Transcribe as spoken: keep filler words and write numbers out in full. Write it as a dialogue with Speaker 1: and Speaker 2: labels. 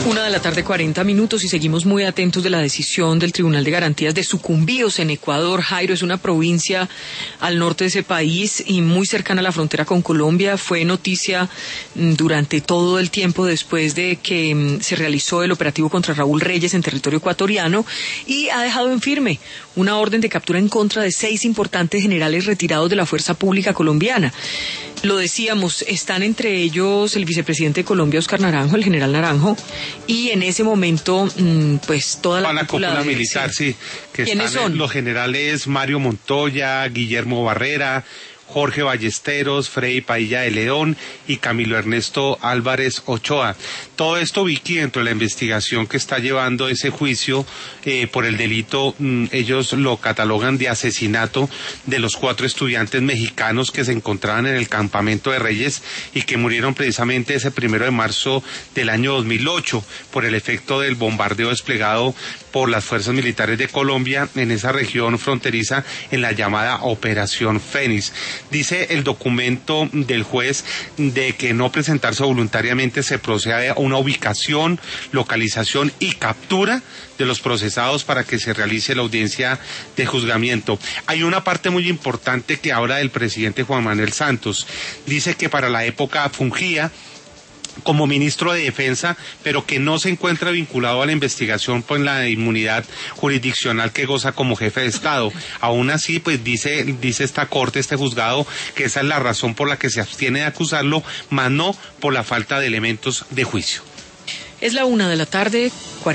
Speaker 1: Una de la tarde, cuarenta minutos, y seguimos muy atentos de la decisión del Tribunal de Garantías de Sucumbíos en Ecuador. Jairo, es una provincia al norte de ese país y muy cercana a la frontera con Colombia. Fue noticia durante todo el tiempo después de que se realizó el operativo contra Raúl Reyes en territorio ecuatoriano, y ha dejado en firme una orden de captura en contra de seis importantes generales retirados de la fuerza pública colombiana. Lo decíamos, están entre ellos el vicepresidente de Colombia, Óscar Naranjo, el general Naranjo, y en ese momento, pues toda la,
Speaker 2: la cúpula de, militar, sí. sí que
Speaker 1: ¿Quiénes son?
Speaker 2: Los generales Mario Montoya, Guillermo Barrera, Jorge Ballesteros, Freddy Padilla de León y Camilo Ernesto Álvarez Ochoa. Todo esto, Vicky, dentro de la investigación que está llevando ese juicio eh, por el delito, mmm, ellos lo catalogan de asesinato de los cuatro estudiantes mexicanos que se encontraban en el campamento de Reyes y que murieron precisamente ese primero de marzo del año dos mil ocho por el efecto del bombardeo desplegado por las fuerzas militares de Colombia en esa región fronteriza en la llamada Operación Fénix. Dice el documento del juez de que no presentarse voluntariamente se procede a una ubicación, localización y captura de los procesados para que se realice la audiencia de juzgamiento. Hay una parte muy importante que habla del presidente Juan Manuel Santos. Dice que para la época fungía como ministro de Defensa, pero que no se encuentra vinculado a la investigación por la inmunidad jurisdiccional que goza como jefe de Estado. Aún así, pues dice, dice esta corte, este juzgado, que esa es la razón por la que se abstiene de acusarlo, mas no por la falta de elementos de juicio.
Speaker 1: Es la una de la tarde,